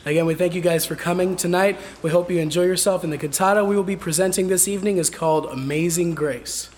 Again, we thank you guys for coming tonight. We hope you enjoy yourself. And the cantata we will be presenting this evening is called Amazing Grace.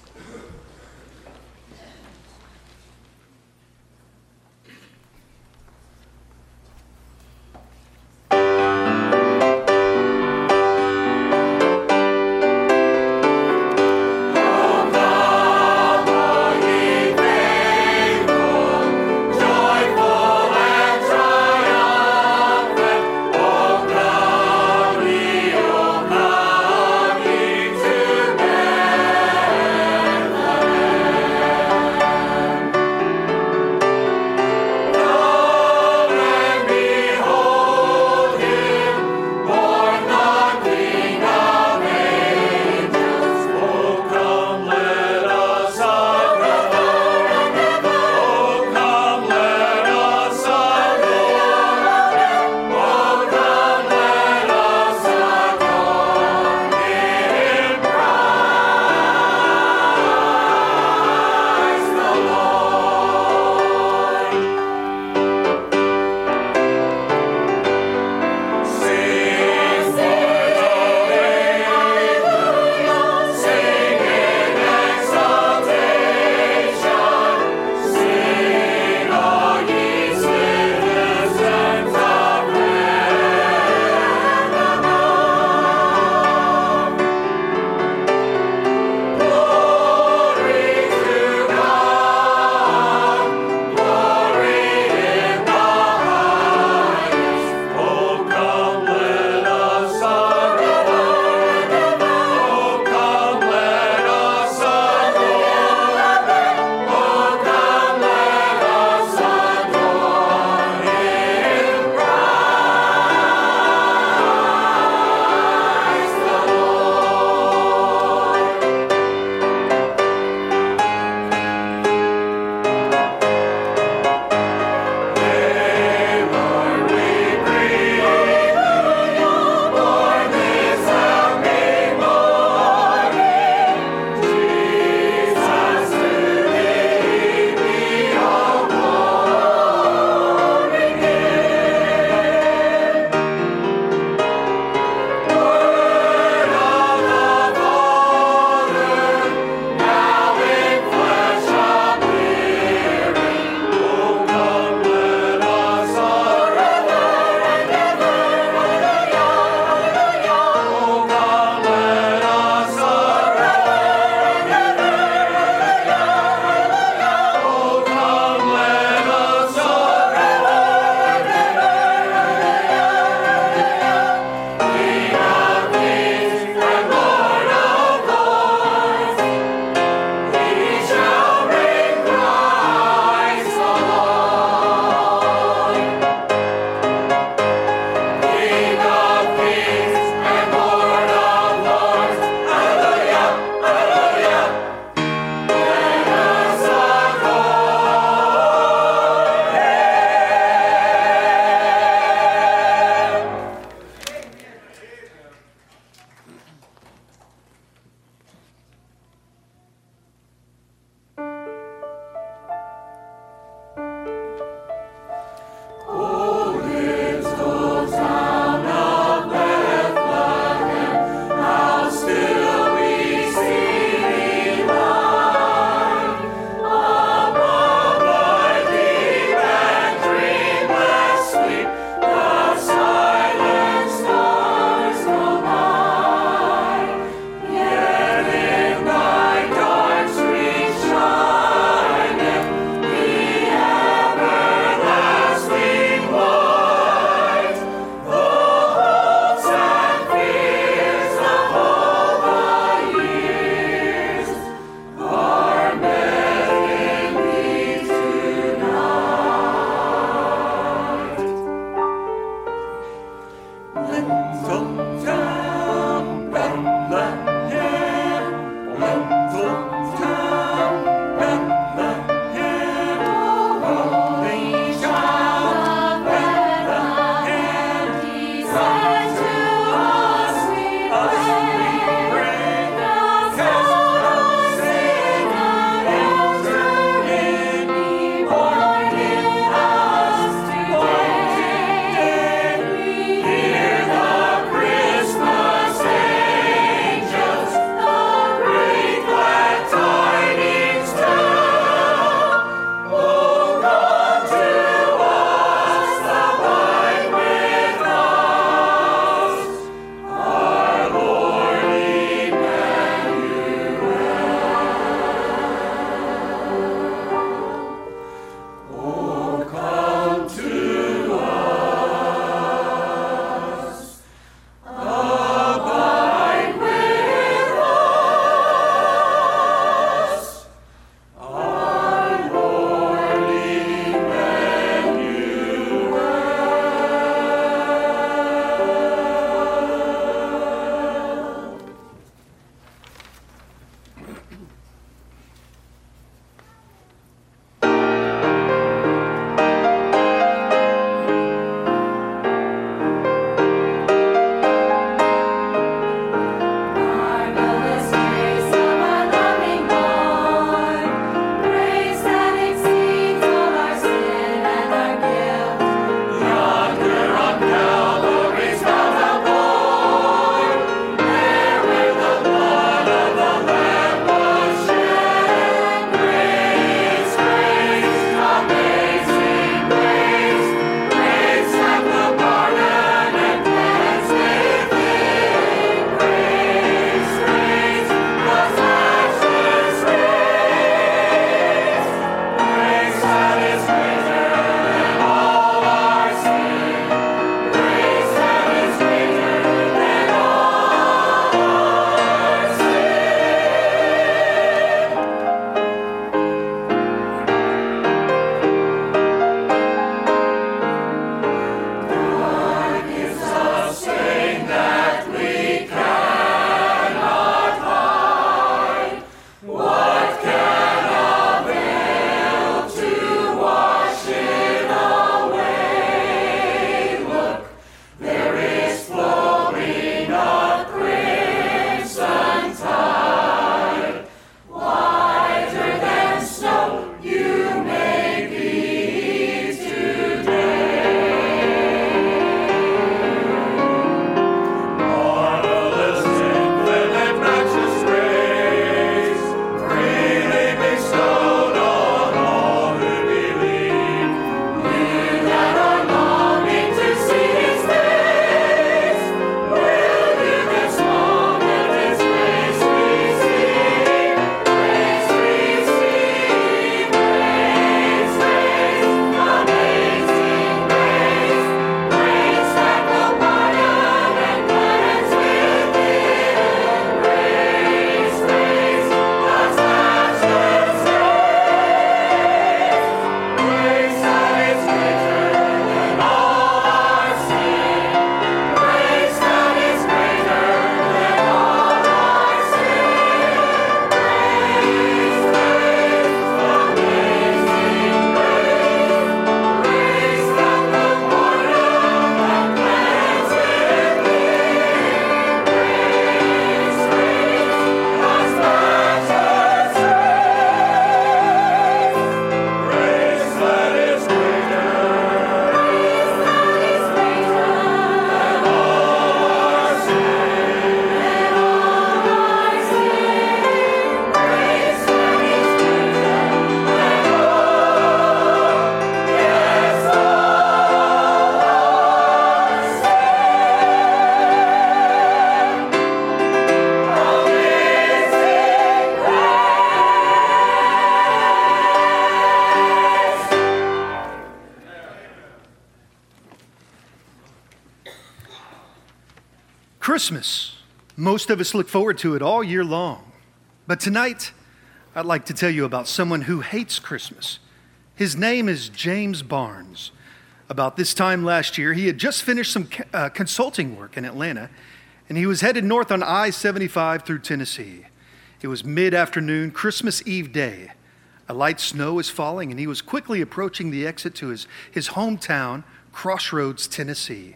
Christmas. Most of us look forward to it all year long. But tonight, I'd like to tell you about someone who hates Christmas. His name is James Barnes. About this time last year, he had just finished some consulting work in Atlanta, and he was headed north on I-75 through Tennessee. It was mid-afternoon, Christmas Eve day. A light snow was falling, and he was quickly approaching the exit to his hometown, Crossroads, Tennessee.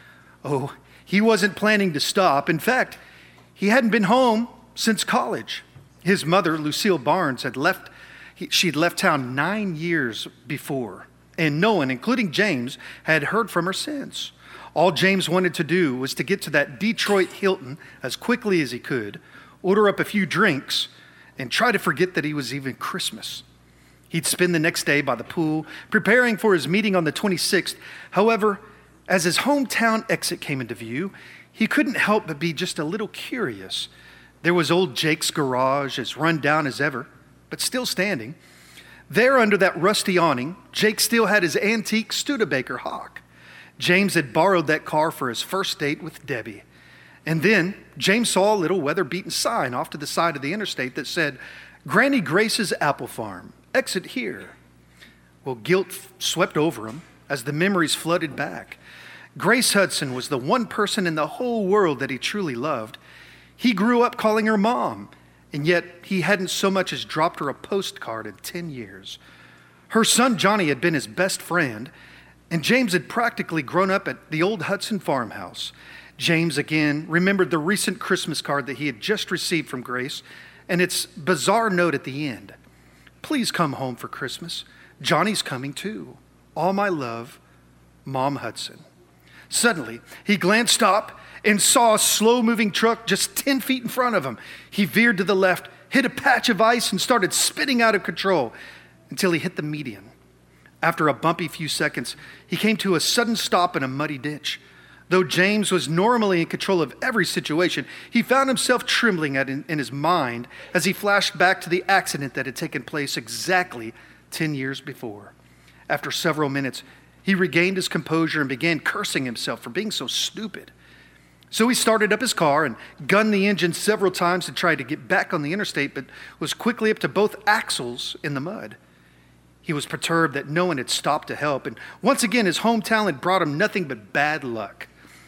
Oh, he wasn't planning to stop. In fact, he hadn't been home since college. His mother, Lucille Barnes, she'd left town 9 years before, and no one, including James, had heard from her since. All James wanted to do was to get to that Detroit Hilton as quickly as he could, order up a few drinks, and try to forget that he was even Christmas. He'd spend the next day by the pool, preparing for his meeting on the 26th. However, as his hometown exit came into view, he couldn't help but be just a little curious. There was old Jake's garage, as run down as ever, but still standing. There under that rusty awning, Jake still had his antique Studebaker Hawk. James had borrowed that car for his first date with Debbie. And then James saw a little weather-beaten sign off to the side of the interstate that said, "Granny Grace's Apple Farm, exit here." Well, guilt swept over him as the memories flooded back. Grace Hudson was the one person in the whole world that he truly loved. He grew up calling her Mom, and yet he hadn't so much as dropped her a postcard in 10 years. Her son Johnny had been his best friend, and James had practically grown up at the old Hudson farmhouse. James again remembered the recent Christmas card that he had just received from Grace and its bizarre note at the end. "Please come home for Christmas. Johnny's coming too. All my love, Mom Hudson." Suddenly, he glanced up and saw a slow-moving truck just 10 feet in front of him. He veered to the left, hit a patch of ice, and started spinning out of control until he hit the median. After a bumpy few seconds, he came to a sudden stop in a muddy ditch. Though James was normally in control of every situation, he found himself trembling in his mind as he flashed back to the accident that had taken place exactly 10 years before. After several minutes, he regained his composure and began cursing himself for being so stupid. So he started up his car and gunned the engine several times to try to get back on the interstate, but was quickly up to both axles in the mud. He was perturbed that no one had stopped to help, and once again his hometown had brought him nothing but bad luck.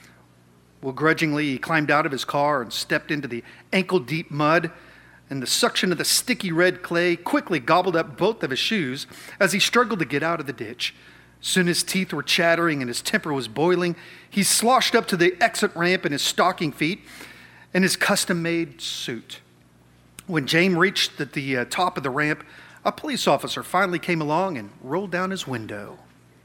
Well, grudgingly, he climbed out of his car and stepped into the ankle-deep mud, and the suction of the sticky red clay quickly gobbled up both of his shoes as he struggled to get out of the ditch. Soon his teeth were chattering and his temper was boiling. He sloshed up to the exit ramp in his stocking feet and his custom-made suit. When James reached the top of the ramp, a police officer finally came along and rolled down his window.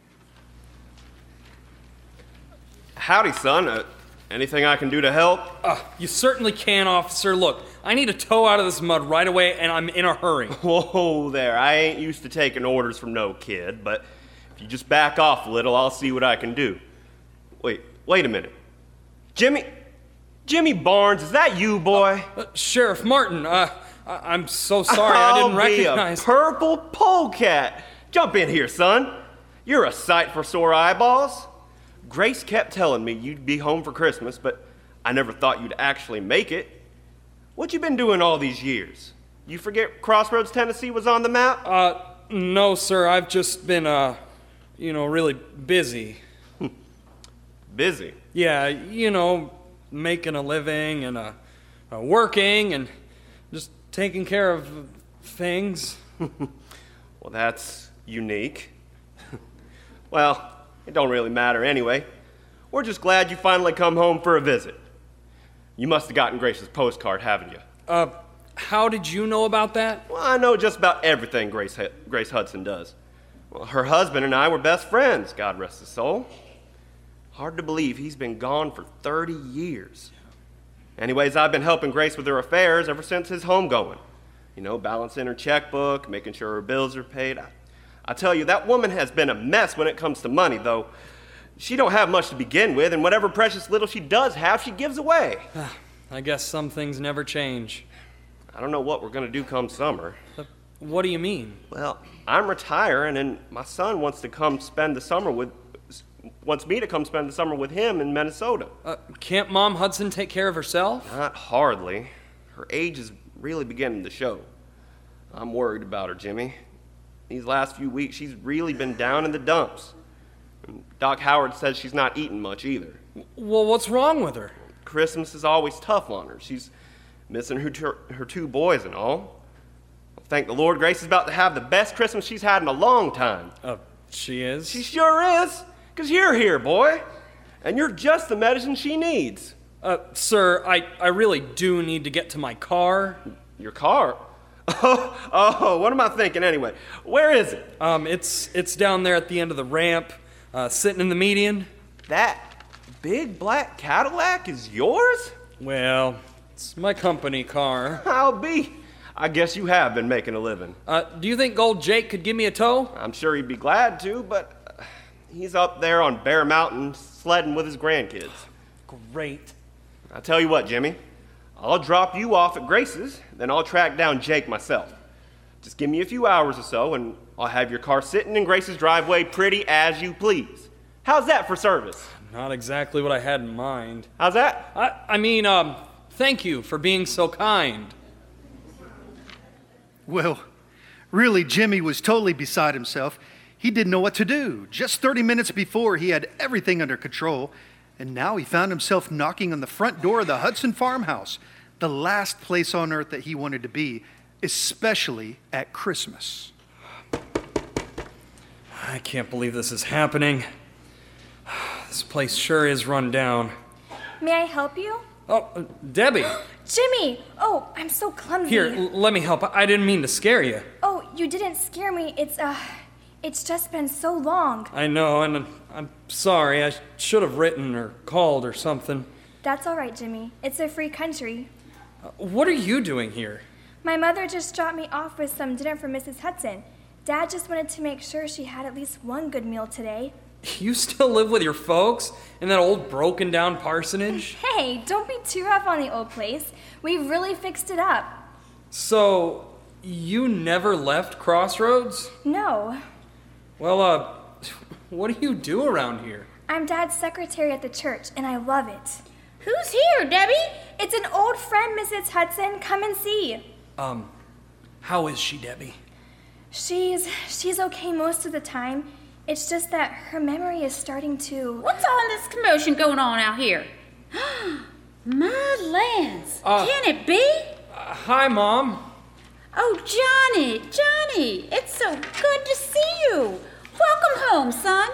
"Howdy, son. Anything I can do to help?" You certainly can, officer. Look, I need a tow out of this mud right away, and I'm in a hurry. Whoa there, I ain't used to taking orders from no kid, but if you just back off a little, I'll see what I can do. Wait a minute. Jimmy Barnes, is that you, boy? Sheriff Martin, I'm so sorry, I didn't recognize... I'll be a purple polecat. Jump in here, son. You're a sight for sore eyeballs. Grace kept telling me you'd be home for Christmas, but I never thought you'd actually make it. What you been doing all these years? You forget Crossroads, Tennessee was on the map? No, sir. I've just been, really busy. Busy? Yeah, making a living and working and just taking care of things. Well, that's unique. Well, it don't really matter anyway. We're just glad you finally come home for a visit. You must have gotten Grace's postcard, haven't you? How did you know about that? Well, I know just about everything Grace Hudson does. Well, her husband and I were best friends, God rest his soul. Hard to believe he's been gone for 30 years. Anyways, I've been helping Grace with her affairs ever since his homegoing. Balancing her checkbook, making sure her bills are paid. I tell you, that woman has been a mess when it comes to money, though. She don't have much to begin with, and whatever precious little she does have, she gives away. I guess some things never change. I don't know what we're going to do come summer. What do you mean? Well, I'm retiring, and my son wants to come spend the summer wants me to come spend the summer with him in Minnesota. Can't Mom Hudson take care of herself? Not hardly. Her age is really beginning to show. I'm worried about her, Jimmy. These last few weeks, she's really been down in the dumps. And Doc Howard says she's not eating much either. Well, what's wrong with her? Christmas is always tough on her. She's missing her two boys and all. Thank the Lord, Grace is about to have the best Christmas she's had in a long time. She is? She sure is, 'cause you're here, boy. And you're just the medicine she needs. Sir, I really do need to get to my car. Your car? Oh, what am I thinking anyway? Where is it? It's down there at the end of the ramp, sitting in the median. That big black Cadillac is yours? Well, it's my company car. I'll be. I guess you have been making a living. Do you think old Jake could give me a tow? I'm sure he'd be glad to, but he's up there on Bear Mountain sledding with his grandkids. Great. I'll tell you what, Jimmy. I'll drop you off at Grace's, then I'll track down Jake myself. Just give me a few hours or so, and I'll have your car sitting in Grace's driveway pretty as you please. How's that for service? Not exactly what I had in mind. How's that? I mean, thank you for being so kind. Well, really, Jimmy was totally beside himself. He didn't know what to do. Just 30 minutes before, he had everything under control, and now he found himself knocking on the front door of the Hudson farmhouse, the last place on earth that he wanted to be, especially at Christmas. I can't believe this is happening. This place sure is run down. May I help you? Oh, Debbie. Jimmy! Oh, I'm so clumsy. Here, let me help. I didn't mean to scare you. Oh, you didn't scare me. It's just been so long. I know, and I'm sorry. I should have written or called or something. That's all right, Jimmy. It's a free country. What are you doing here? My mother just dropped me off with some dinner for Mrs. Hudson. Dad just wanted to make sure she had at least one good meal today. You still live with your folks in that old broken down parsonage? Hey, don't be too rough on the old place. We've really fixed it up. So, you never left Crossroads? No. Well, what do you do around here? I'm Dad's secretary at the church, and I love it. Who's here, Debbie? It's an old friend, Mrs. Hudson. Come and see. How is she, Debbie? She's okay most of the time. It's just that her memory is starting to... What's all this commotion going on out here? My lands. Can it be? Hi, Mom. Oh, Johnny, it's so good to see you. Welcome home, son.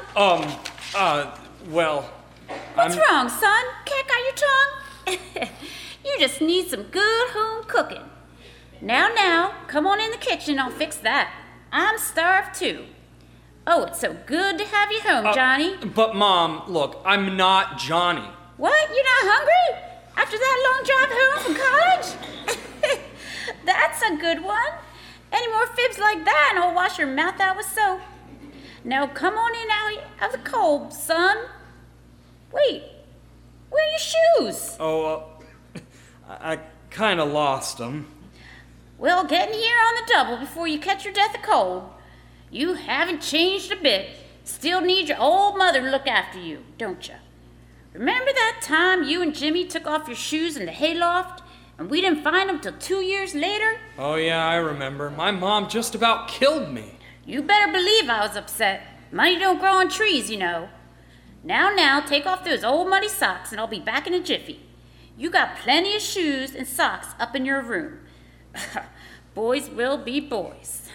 Well... What's wrong, son? Can't got your tongue? You just need some good home cooking. Now, come on in the kitchen, I'll fix that. I'm starved too. Oh, it's so good to have you home, Johnny. But Mom, look, I'm not Johnny. What? You're not hungry? After that long drive home from college? That's a good one. Any more fibs like that and I'll wash your mouth out with soap. Now come on in out of the cold, son. Wait, where are your shoes? I kind of lost them. Well, get in here on the double before you catch your death of cold. You haven't changed a bit. Still need your old mother to look after you, don't you? Remember that time you and Jimmy took off your shoes in the hayloft and we didn't find them till 2 years later? Oh, yeah, I remember. My mom just about killed me. You better believe I was upset. Money don't grow on trees, you know. Now, take off those old muddy socks and I'll be back in a jiffy. You got plenty of shoes and socks up in your room. Boys will be boys.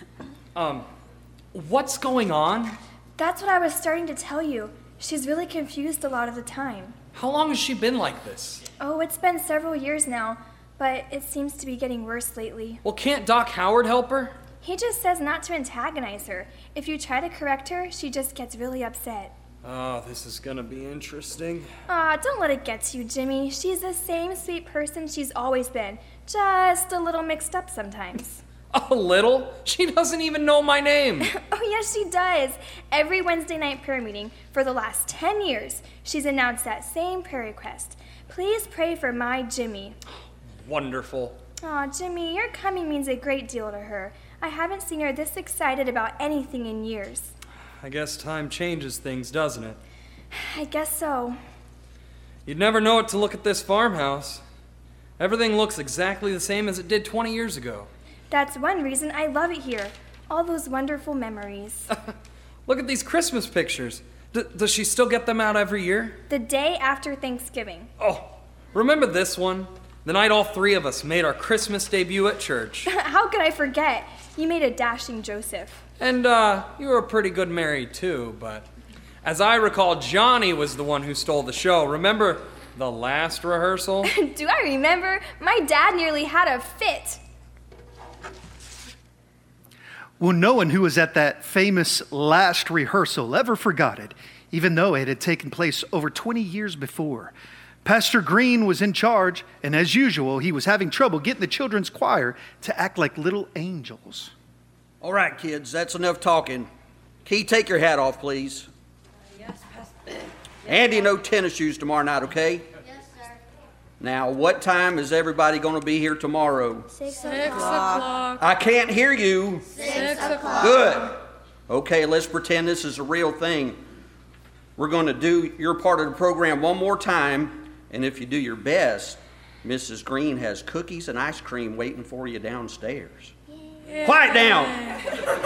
What's going on? That's what I was starting to tell you. She's really confused a lot of the time. How long has she been like this? Oh, it's been several years now, but it seems to be getting worse lately. Well, can't Doc Howard help her? He just says not to antagonize her. If you try to correct her, she just gets really upset. Oh, this is gonna be interesting. Aw, don't let it get to you, Jimmy. She's the same sweet person she's always been. Just a little mixed up sometimes. A little? She doesn't even know my name. Oh, yes, she does. Every Wednesday night prayer meeting for the last 10 years, she's announced that same prayer request. Please pray for my Jimmy. Wonderful. Aw, Jimmy, your coming means a great deal to her. I haven't seen her this excited about anything in years. I guess time changes things, doesn't it? I guess so. You'd never know it to look at this farmhouse. Everything looks exactly the same as it did 20 years ago. That's one reason I love it here. All those wonderful memories. Look at these Christmas pictures. Does she still get them out every year? The day after Thanksgiving. Oh, remember this one? The night all three of us made our Christmas debut at church. How could I forget? You made a dashing Joseph. And you were pretty good Mary too, but as I recall, Johnny was the one who stole the show. Remember the last rehearsal? Do I remember? My dad nearly had a fit. Well, no one who was at that famous last rehearsal ever forgot it, even though it had taken place over 20 years before. Pastor Green was in charge, and as usual, he was having trouble getting the children's choir to act like little angels. All right, kids, that's enough talking. Key, take your hat off, please. Yes, Pastor. Andy, no tennis shoes tomorrow night, okay? Yes, sir. Now, what time is everybody going to be here tomorrow? 6 o'clock. I can't hear you. 6 o'clock. Good. Okay, let's pretend this is a real thing. We're going to do your part of the program one more time, and if you do your best, Mrs. Green has cookies and ice cream waiting for you downstairs. Yeah. Quiet down!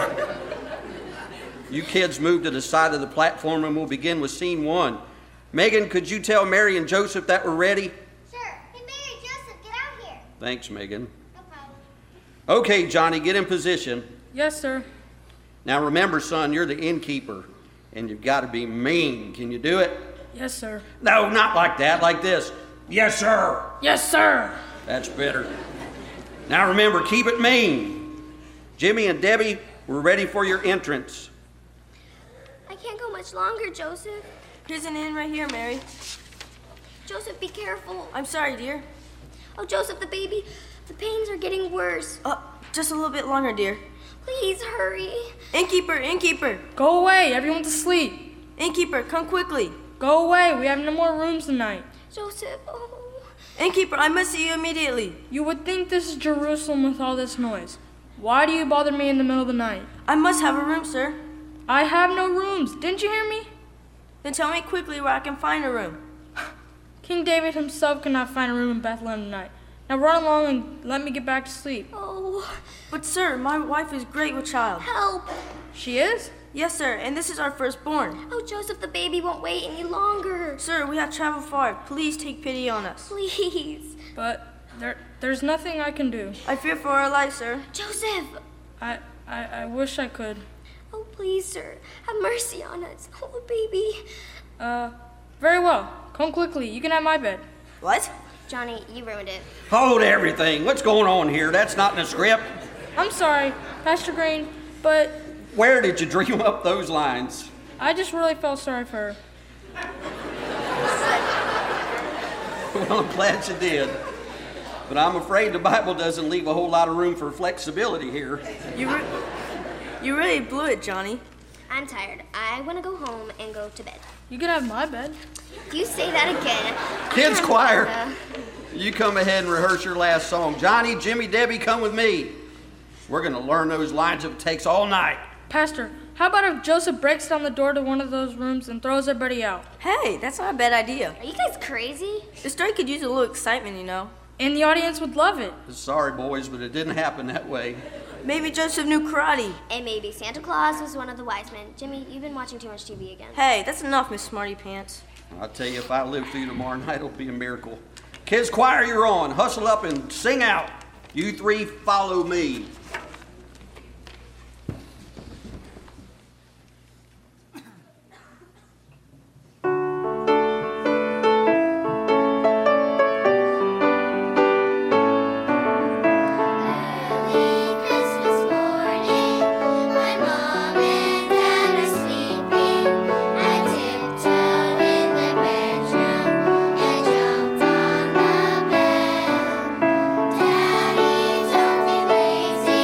You kids move to the side of the platform and we'll begin with scene 1. Megan, could you tell Mary and Joseph that we're ready? Sure. Hey, Mary, Joseph, get out here. Thanks, Megan. No problem. Okay, Johnny, get in position. Yes, sir. Now remember, son, you're the innkeeper, and you've got to be mean. Can you do it? Yes, sir. No, not like that, like this. Yes, sir. Yes, sir. That's better. Now remember, keep it mean. Jimmy and Debbie, we're ready for your entrance. I can't go much longer, Joseph. Here's an in right here, Mary. Joseph, be careful. I'm sorry, dear. Oh, Joseph, the baby, the pains are getting worse. Just a little bit longer, dear. Please hurry. Innkeeper, innkeeper. Go away. Everyone's asleep. Innkeeper, come quickly. Go away. We have no more rooms tonight. Joseph, oh. Innkeeper, I must see you immediately. You would think this is Jerusalem with all this noise. Why do you bother me in the middle of the night? I must have a room, sir. I have no rooms. Didn't you hear me? Then tell me quickly where I can find a room. King David himself cannot find a room in Bethlehem tonight. Now run along and let me get back to sleep. Oh. But sir, my wife is great with child. Help. She is? Yes, sir, and this is our firstborn. Oh, Joseph, the baby won't wait any longer. Sir, we have traveled far. Please take pity on us. Please. But there's nothing I can do. I fear for our life, sir. Joseph. I wish I could. Oh, please, sir. Have mercy on us. Oh, baby. Very well. Come quickly. You can have my bed. What? Johnny, you ruined it. Hold everything. What's going on here? That's not in the script. I'm sorry, Pastor Green, but Where did you dream up those lines? I just really felt sorry for her. Well, I'm glad you did. But I'm afraid the Bible doesn't leave a whole lot of room for flexibility here. You really blew it, Johnny. I'm tired. I want to go home and go to bed. You can have my bed. If you say that again. Kids I'm choir, gonna- you come ahead and rehearse your last song. Johnny, Jimmy, Debbie, come with me. We're going to learn those lines if it takes all night. Pastor, how about if Joseph breaks down the door to one of those rooms and throws everybody out? Hey, that's not a bad idea. Are you guys crazy? The story could use a little excitement, you know. And the audience would love it. Sorry, boys, but it didn't happen that way. Maybe Joseph knew karate. And maybe Santa Claus was one of the wise men. Jimmy, you've been watching too much TV again. Hey, that's enough, Miss Smarty Pants. I'll tell you, if I live through tomorrow night, it'll be a miracle. Kids choir, you're on. Hustle up and sing out. You three follow me. Daddy, don't be lazy.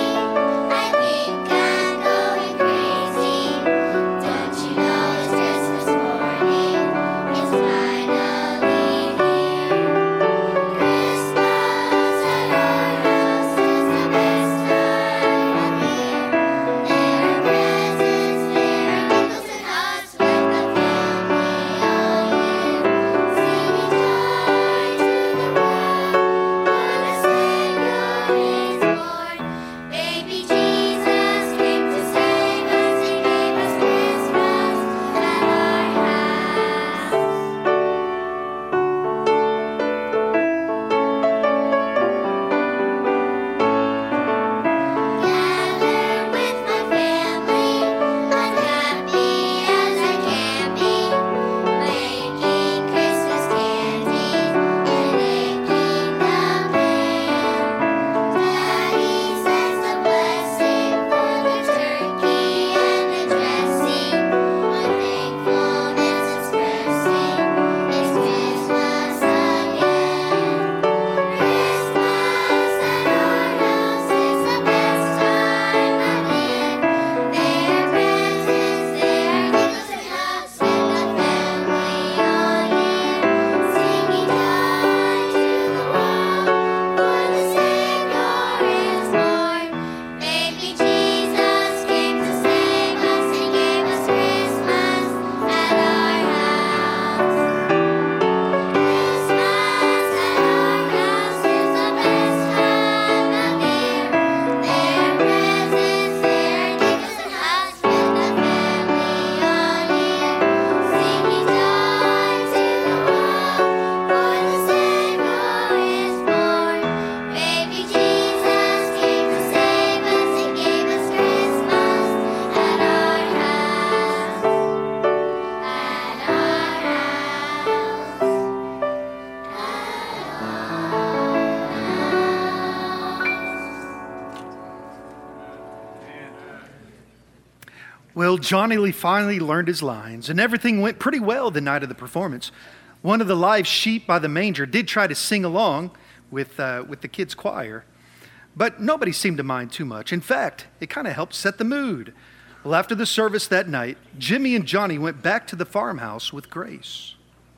Well, Johnny Lee finally learned his lines, and everything went pretty well the night of the performance. One of the live sheep by the manger did try to sing along with the kids' choir, but nobody seemed to mind too much. In fact, it kind of helped set the mood. Well, after the service that night, Jimmy and Johnny went back to the farmhouse with Grace.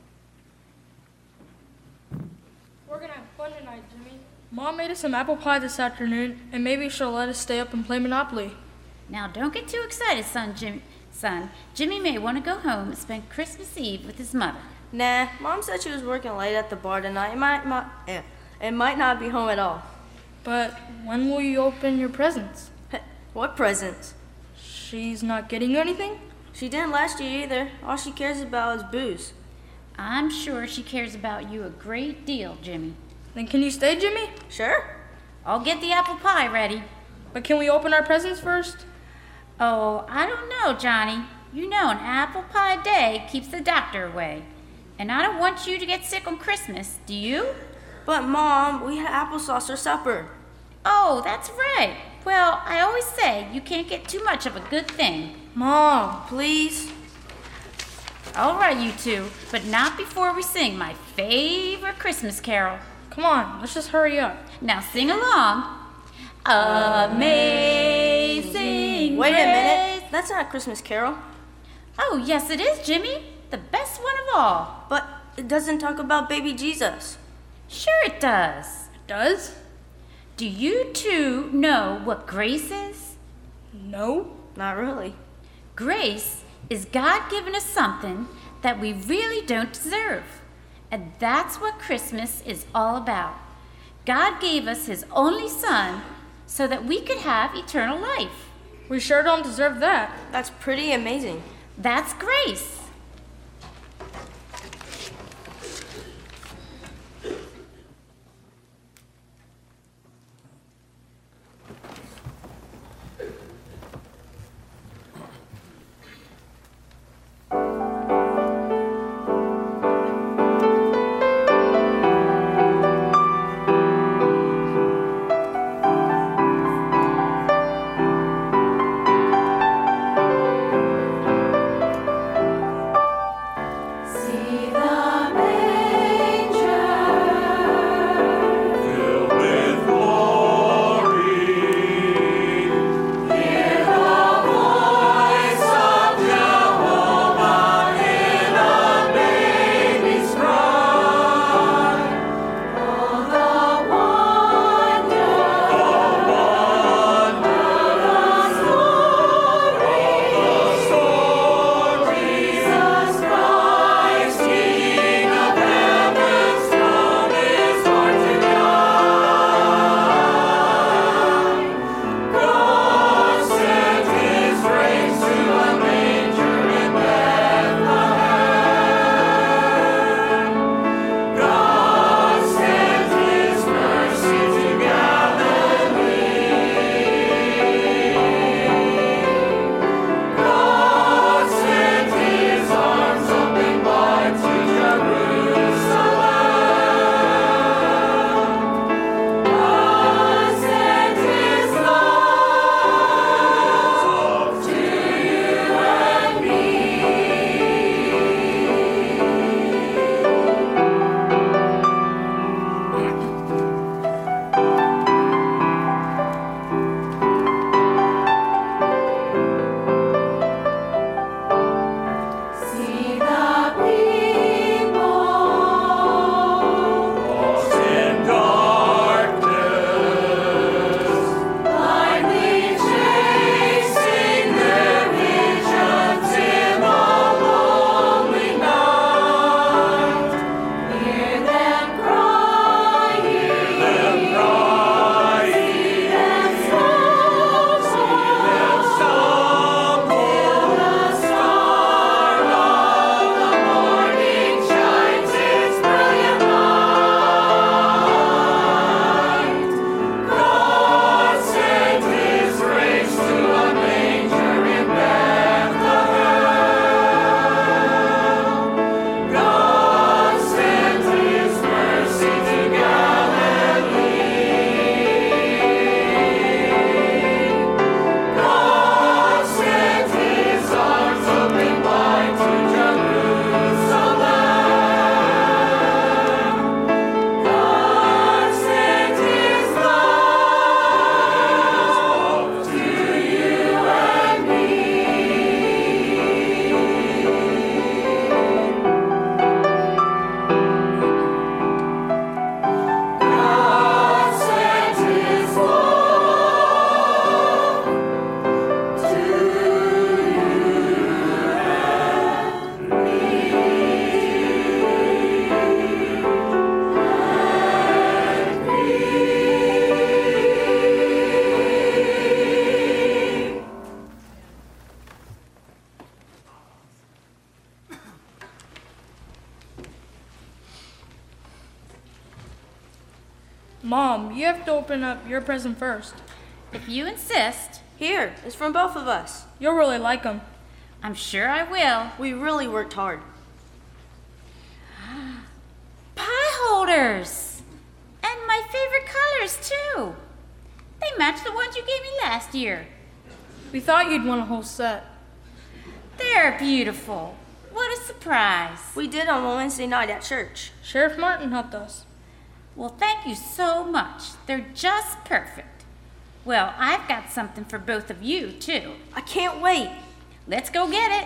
We're gonna have fun tonight, Jimmy. Mom made us some apple pie this afternoon, and maybe she'll let us stay up and play Monopoly. Now, don't get too excited, son. Jimmy may want to go home and spend Christmas Eve with his mother. Nah, Mom said she was working late at the bar tonight. It might not be home at all. But when will you open your presents? What presents? She's not getting you anything? She didn't last year either. All she cares about is booze. I'm sure she cares about you a great deal, Jimmy. Then can you stay, Jimmy? Sure. I'll get the apple pie ready. But can we open our presents first? Oh, I don't know, Johnny. You know an apple pie day keeps the doctor away. And I don't want you to get sick on Christmas, do you? But, Mom, we had applesauce for supper. Oh, that's right. Well, I always say you can't get too much of a good thing. Mom, please. All right, you two, but not before we sing my favorite Christmas carol. Come on, let's just hurry up. Now sing along. Amazing Wait a Grace. minute. That's not a Christmas carol. Oh, yes it is, Jimmy. The best one of all. But it doesn't talk about baby Jesus. Sure it does. It does? Do you two know what grace is? No. Not really. Grace is God giving us something that we really don't deserve. And that's what Christmas is all about. God gave us his only son so that we could have eternal life. We sure don't deserve that. That's pretty amazing. That's grace. Mom, you have to open up your present first. If you insist. Here, it's from both of us. You'll really like them. I'm sure I will. We really worked hard. Pie holders! And my favorite colors, too. They match the ones you gave me last year. We thought you'd want a whole set. They're beautiful. What a surprise. We did on Wednesday night at church. Sheriff Martin helped us. Well, thank you so much. They're just perfect. Well, I've got something for both of you, too. I can't wait. Let's go get it.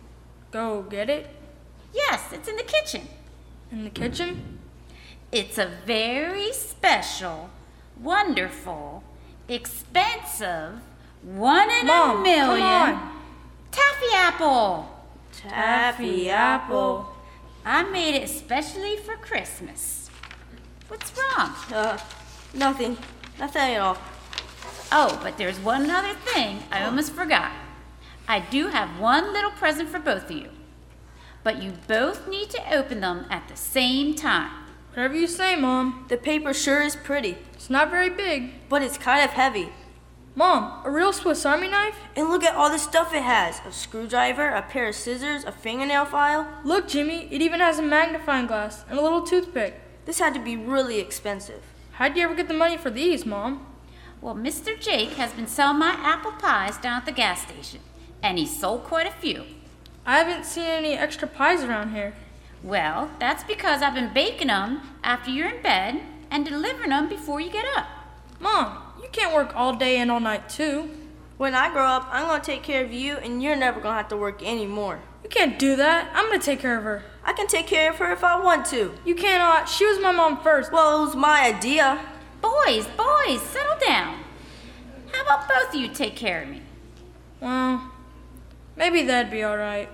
Go get it? Yes, it's in the kitchen. In the kitchen? It's a very special, wonderful, expensive, one in Mom, a million come on. taffy apple. Taffy apple. I made it especially for Christmas. What's wrong? Nothing. Nothing at all. Oh, but there's one other thing I almost forgot. I do have one little present for both of you. But you both need to open them at the same time. Whatever you say, Mom. The paper sure is pretty, It's not very big. but it's kind of heavy. Mom, a real Swiss Army knife? And look at all the stuff it has. A screwdriver, a pair of scissors, a fingernail file. Look, Jimmy, it even has a magnifying glass and a little toothpick. This had to be really expensive. How'd you ever get the money for these, Mom? Well, Mr. Jake has been selling my apple pies down at the gas station, and he's sold quite a few. I haven't seen any extra pies around here. Well, that's because I've been baking them after you're in bed and delivering them before you get up. Mom, you can't work all day and all night, too. When I grow up, I'm going to take care of you, and you're never going to have to work anymore. You can't do that. I'm going to take care of her. I can take care of her if I want to. You cannot. She was my mom first. Well, it was my idea. Boys, settle down. How about both of you take care of me? Well, maybe that'd be all right.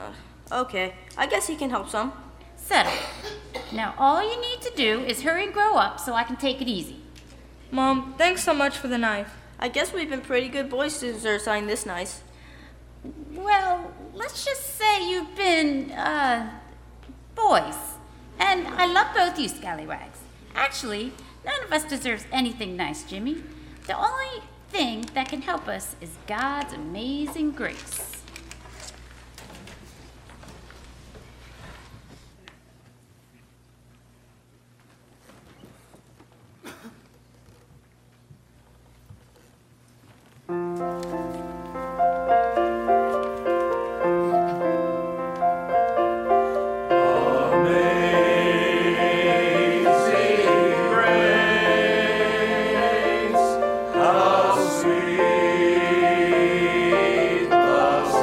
Okay, I guess he can help some. Settle. Now all you need to do is hurry and grow up so I can take it easy. Mom, thanks so much for the knife. I guess we've been pretty good boys to deserve something this nice. Well, let's just say you've been, boys. And I love both you scallywags. Actually, none of us deserves anything nice, Jimmy. The only thing that can help us is God's amazing grace. How sweet the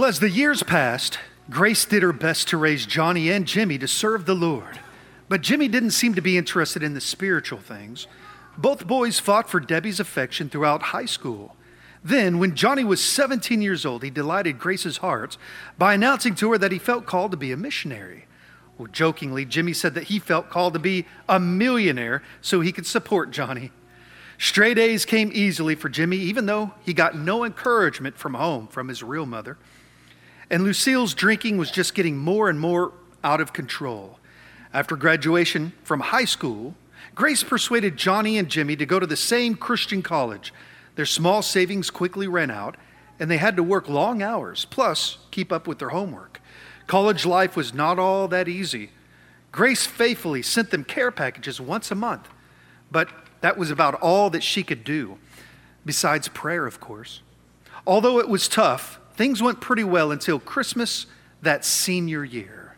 Well, as the years passed, Grace did her best to raise Johnny and Jimmy to serve the Lord. But Jimmy didn't seem to be interested in the spiritual things. Both boys fought for Debbie's affection throughout high school. Then, when Johnny was 17 years old, he delighted Grace's heart by announcing to her that he felt called to be a missionary. Well, jokingly, Jimmy said that he felt called to be a millionaire so he could support Johnny. Straight A's came easily for Jimmy, even though he got no encouragement from home from his real mother. And Lucille's drinking was just getting more and more out of control. After graduation from high school, Grace persuaded Johnny and Jimmy to go to the same Christian college. Their small savings quickly ran out, and they had to work long hours, plus keep up with their homework. College life was not all that easy. Grace faithfully sent them care packages once a month, but that was about all that she could do, besides prayer, of course. Although it was tough, things went pretty well until Christmas that senior year.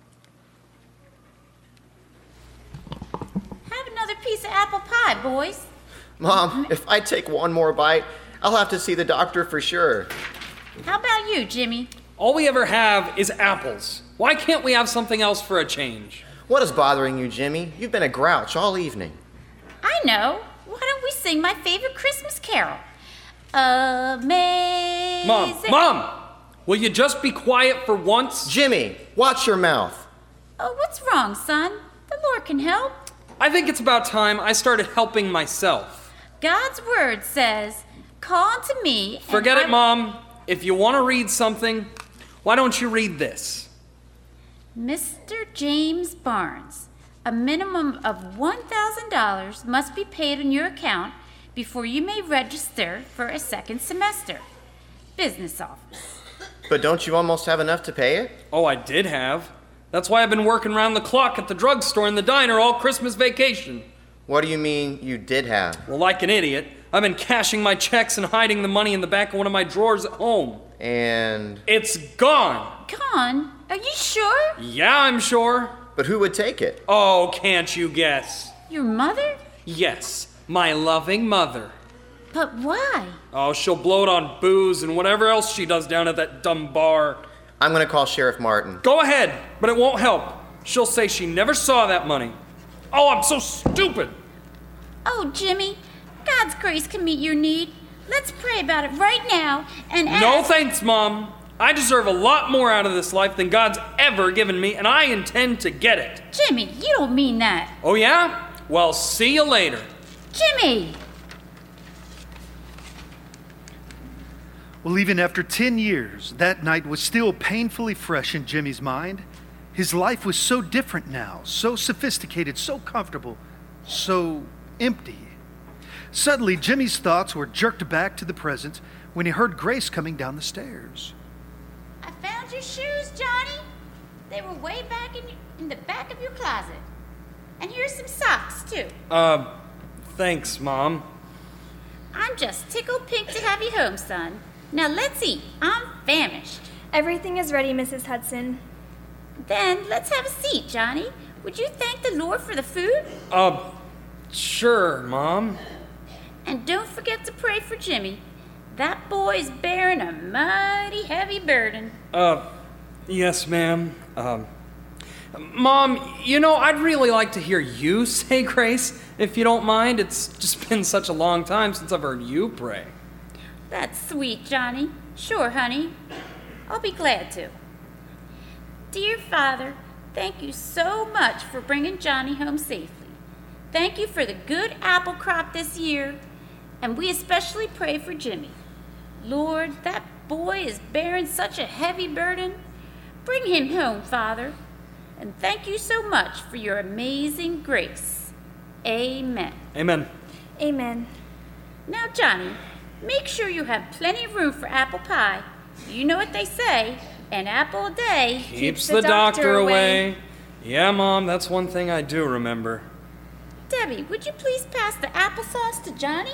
Have another piece of apple pie, boys. Mom, if I take one more bite, I'll have to see the doctor for sure. How about you, Jimmy? All we ever have is apples. Why can't we have something else for a change? What is bothering you, Jimmy? You've been a grouch all evening. I know. Why don't we sing my favorite Christmas carol? Amazing. Mom! Will you just be quiet for once? Jimmy, watch your mouth. Oh, what's wrong, son? The Lord can help. I think it's about time I started helping myself. God's word says, call unto me. Forget it, Mom. If you want to read something, why don't you read this? Mr. James Barnes, a minimum of $1,000 must be paid on your account before you may register for a second semester. Business office. But don't you almost have enough to pay it? Oh, I did have. That's why I've been working round the clock at the drugstore and the diner all Christmas vacation. What do you mean you did have? Well, like an idiot, I've been cashing my checks and hiding the money in the back of one of my drawers at home. And? It's gone. Gone? Are you sure? Yeah, I'm sure. But who would take it? Oh, can't you guess? Your mother? Yes, my loving mother. But why? Oh, she'll blow it on booze and whatever else she does down at that dumb bar. I'm gonna call Sheriff Martin. Go ahead, but it won't help. She'll say she never saw that money. Oh, I'm so stupid. Oh, Jimmy, God's grace can meet your need. Let's pray about it right now and ask. No thanks, Mom. I deserve a lot more out of this life than God's ever given me, and I intend to get it. Jimmy, you don't mean that. Oh, yeah? Well, see you later. Jimmy! Well, even after 10 years, that night was still painfully fresh in Jimmy's mind. His life was so different now, so sophisticated, so comfortable, so empty. Suddenly, Jimmy's thoughts were jerked back to the present when he heard Grace coming down the stairs. I found your shoes, Johnny. They were way back in the back of your closet. And here's some socks, too. Thanks, Mom. I'm just tickled pink to have you home, son. Now let's eat. I'm famished. Everything is ready, Mrs. Hudson. Then let's have a seat, Johnny. Would you thank the Lord for the food? Sure, Mom. And don't forget to pray for Jimmy. That boy's bearing a mighty heavy burden. Yes, ma'am. Mom, you know, I'd really like to hear you say grace, if you don't mind. It's just been such a long time since I've heard you pray. That's sweet, Johnny. Sure, honey. I'll be glad to. Dear Father, thank you so much for bringing Johnny home safely. Thank you for the good apple crop this year, and we especially pray for Jimmy. Lord, that boy is bearing such a heavy burden. Bring him home, Father, and thank you so much for your amazing grace. Amen. Amen. Amen. Now, Johnny, make sure you have plenty of room for apple pie. You know what they say, an apple a day keeps the doctor away. Yeah, Mom, that's one thing I do remember. Debbie, would you please pass the applesauce to Johnny?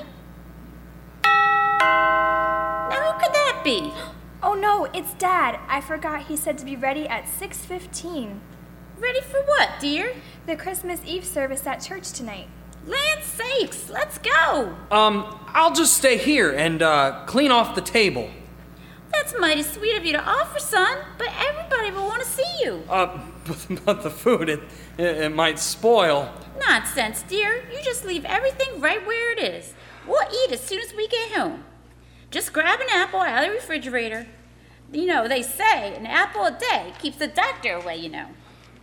Now, who could that be? Oh no, it's Dad. I forgot he said to be ready at 6:15. Ready for what, dear? The Christmas Eve service at church tonight. Land sakes, let's go. I'll just stay here and clean off the table. That's mighty sweet of you to offer, son, but everybody will want to see you. But the food, it might spoil. Nonsense, dear. You just leave everything right where it is. We'll eat as soon as we get home. Just grab an apple out of the refrigerator. You know, they say an apple a day keeps the doctor away, you know.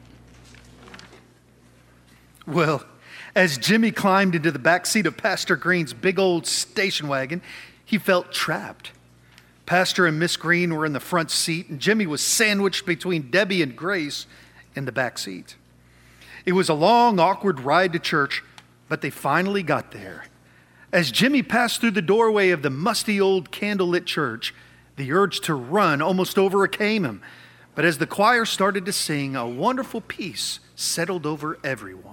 Well, as Jimmy climbed into the back seat of Pastor Green's big old station wagon, he felt trapped. Pastor and Miss Green were in the front seat, and Jimmy was sandwiched between Debbie and Grace in the back seat. It was a long, awkward ride to church, but they finally got there. As Jimmy passed through the doorway of the musty old candlelit church, the urge to run almost overcame him. But as the choir started to sing, a wonderful peace settled over everyone.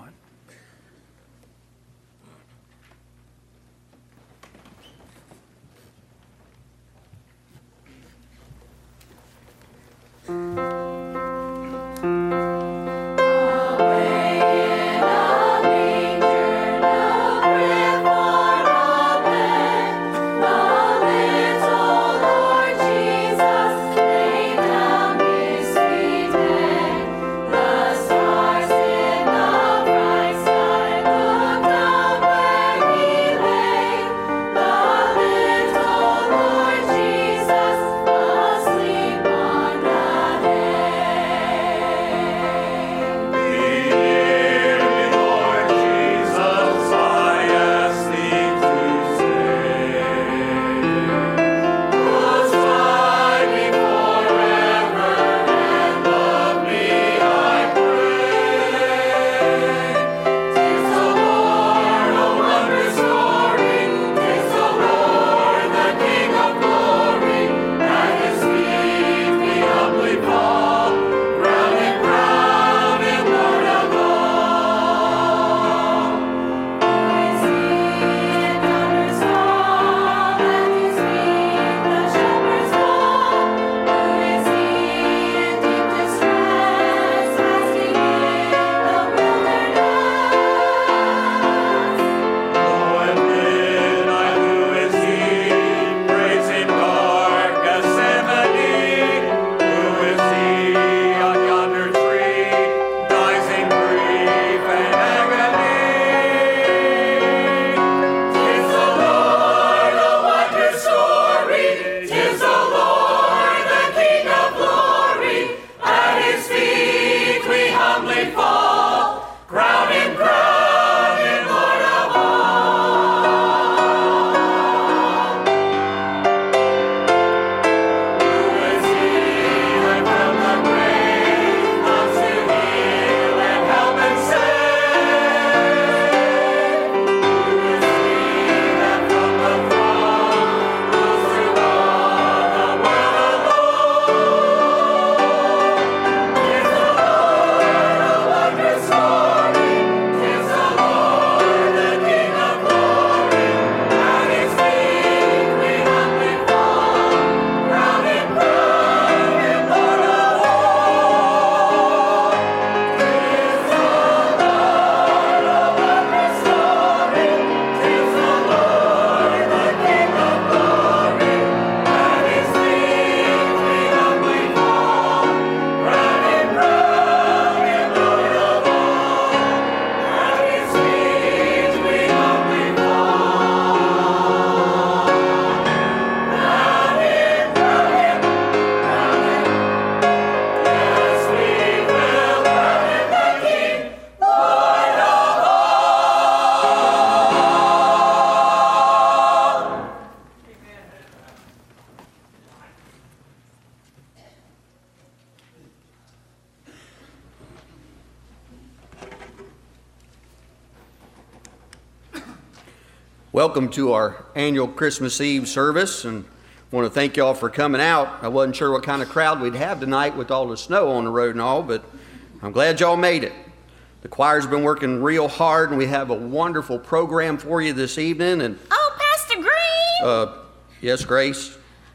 Welcome to our annual Christmas Eve service, and I want to thank y'all for coming out. I wasn't sure what kind of crowd we'd have tonight with all the snow on the road and all, but I'm glad y'all made it. The choir's been working real hard, and we have a wonderful program for you this evening. And oh, Pastor Green! Yes, Grace?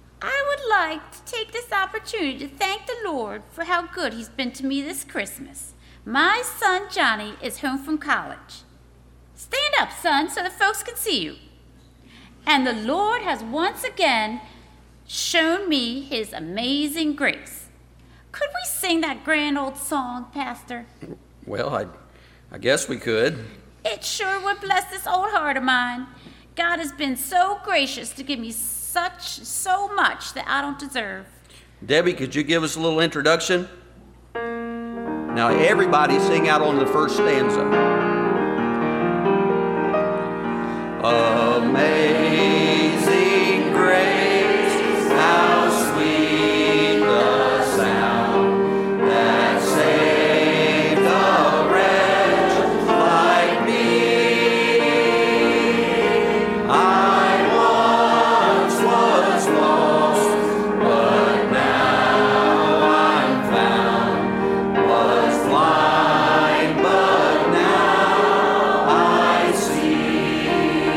I would like to take this opportunity to thank the Lord for how good he's been to me this Christmas. My son, Johnny, is home from college. Stand up, son, so the folks can see you. And the Lord has once again shown me his amazing grace. Could we sing that grand old song, Pastor? Well, I guess we could. It sure would bless this old heart of mine. God has been so gracious to give me so much that I don't deserve. Debbie, could you give us a little introduction? Now, everybody sing out on the first stanza. Amazing grace, how sweet the sound that saved a wretch like me. I once was lost, but now I'm found. Was blind, but now I see.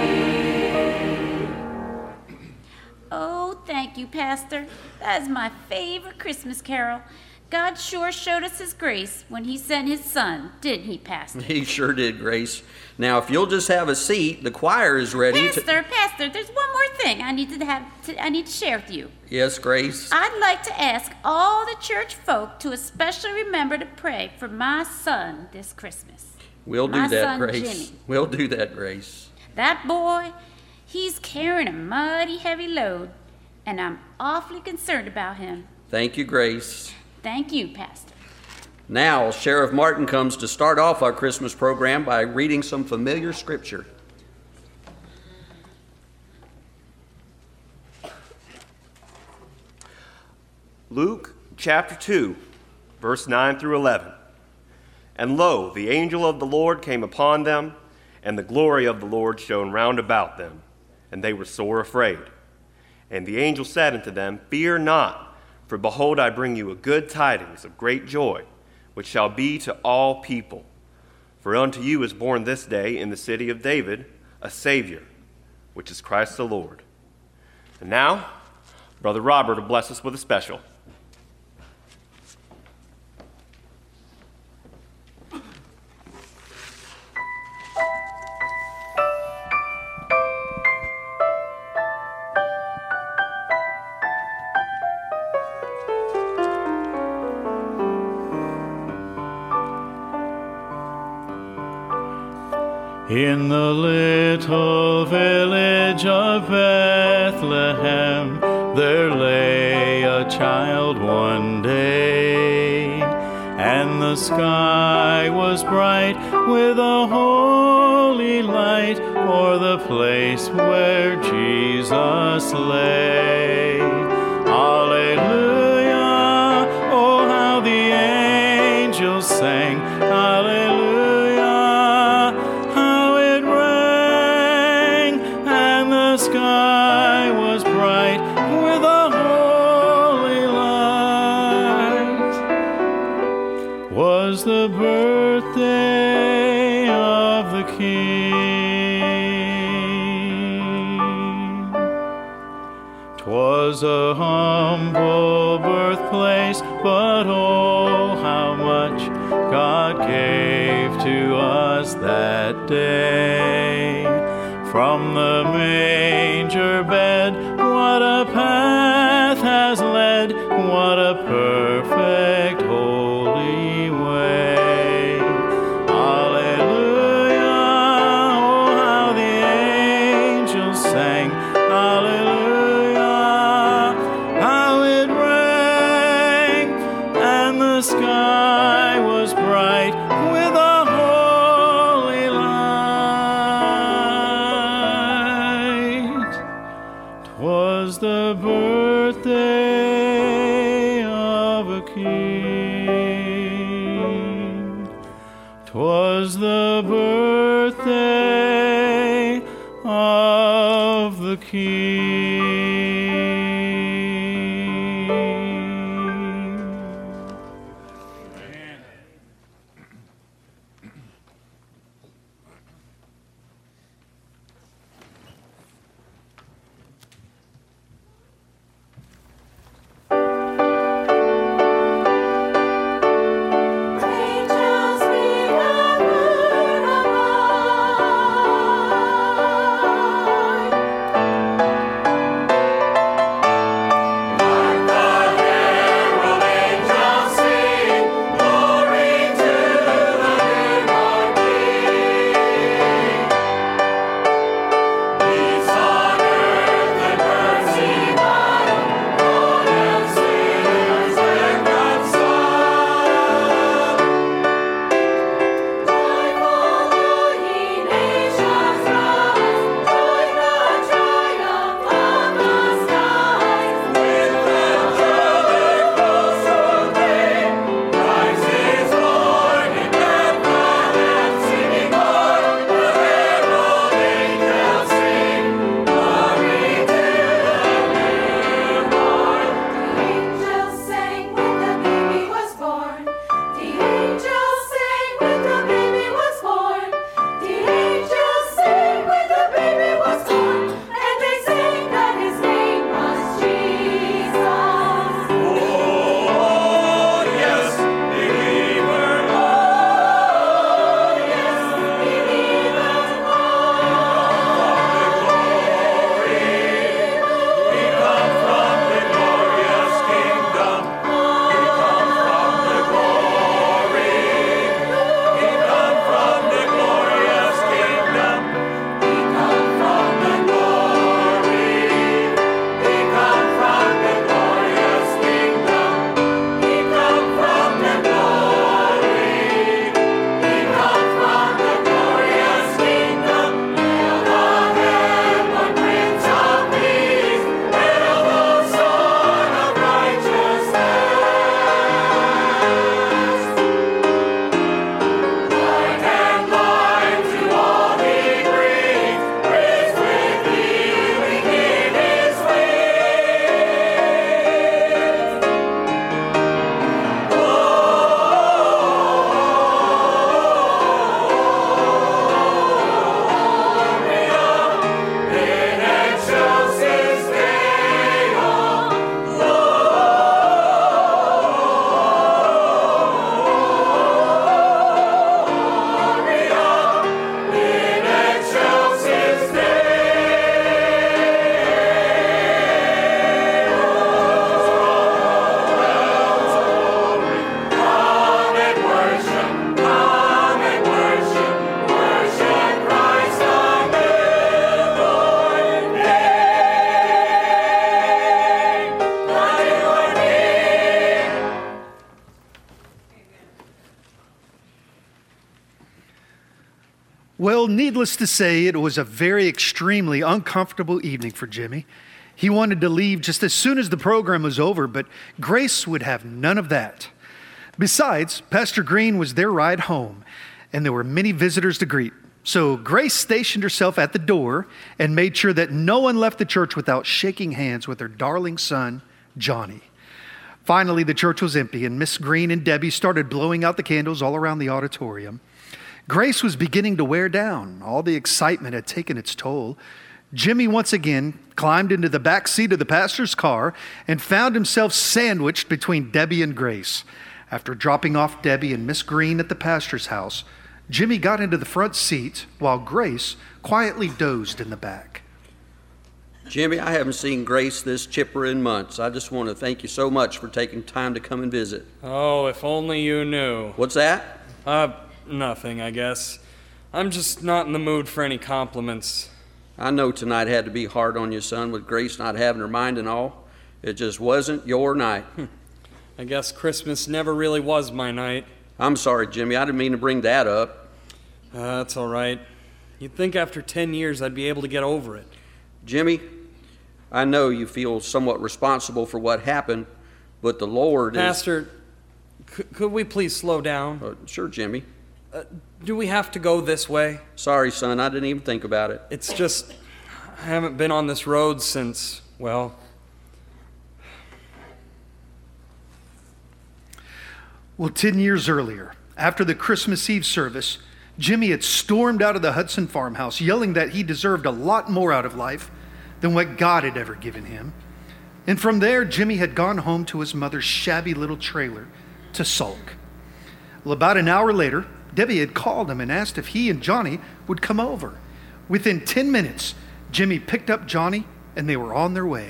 Oh, thank you, Pastor. That is my favorite Christmas carol. God sure showed us his grace when he sent his son, didn't he, Pastor? He sure did, Grace. Now, if you'll just have a seat, the choir is ready. Pastor, there's one more thing I need to share with you. Yes, Grace. I'd like to ask all the church folk to especially remember to pray for my son this Christmas. We'll do my that, son, Grace. Jimmy. We'll do that, Grace. That boy, he's carrying a mighty heavy load, and I'm awfully concerned about him. Thank you, Grace. Thank you, Pastor. Now, Sheriff Martin comes to start off our Christmas program by reading some familiar scripture. Luke chapter 2, verse 9 through 11. And lo, the angel of the Lord came upon them, and the glory of the Lord shone round about them, and they were sore afraid. And the angel said unto them, Fear not, for behold, I bring you a good tidings of great joy, which shall be to all people. For unto you is born this day in the city of David a Savior, which is Christ the Lord. And now, Brother Robert will bless us with a special. In the little village of Bethlehem, there lay a child one day, and the sky was bright with a holy light o'er the place where Jesus lay. Alleluia, oh how the angels sang, Alleluia. The sky was bright with a holy light. Was the birthday of the King. 'Twas a humble birthplace, but oh, how much God gave to us that day. From the manger bed, what a path has led, what a perfect holy way. Alleluia, oh how the angels sang, Alleluia, how it rang, and the sky was bright with a holy light. 'Twas the birthday of a king. 'Twas the birthday of the king. Well, needless to say, it was a very extremely uncomfortable evening for Jimmy. He wanted to leave just as soon as the program was over, but Grace would have none of that. Besides, Pastor Green was their ride home, and there were many visitors to greet. So Grace stationed herself at the door and made sure that no one left the church without shaking hands with her darling son, Johnny. Finally, the church was empty, and Miss Green and Debbie started blowing out the candles all around the auditorium. Grace was beginning to wear down. All the excitement had taken its toll. Jimmy once again climbed into the back seat of the pastor's car and found himself sandwiched between Debbie and Grace. After dropping off Debbie and Miss Green at the pastor's house, Jimmy got into the front seat while Grace quietly dozed in the back. Jimmy, I haven't seen Grace this chipper in months. I just want to thank you so much for taking time to come and visit. Oh, if only you knew. What's that? Nothing, I guess. I'm just not in the mood for any compliments. I know tonight had to be hard on you, son, with Grace not having her mind and all. It just wasn't your night. I guess Christmas never really was my night. I'm sorry, Jimmy. I didn't mean to bring that up. That's all right. You'd think after 10 years I'd be able to get over it. Jimmy, I know you feel somewhat responsible for what happened, but the Lord Pastor, could we please slow down? Sure, Jimmy. Do we have to go this way? Sorry, son. I didn't even think about it. It's just, I haven't been on this road since, well... Well, 10 years earlier, after the Christmas Eve service, Jimmy had stormed out of the Hudson farmhouse, yelling that he deserved a lot more out of life than what God had ever given him. And from there, Jimmy had gone home to his mother's shabby little trailer to sulk. Well, about an hour later, Debbie had called him and asked if he and Johnny would come over. Within 10 minutes, Jimmy picked up Johnny, and they were on their way.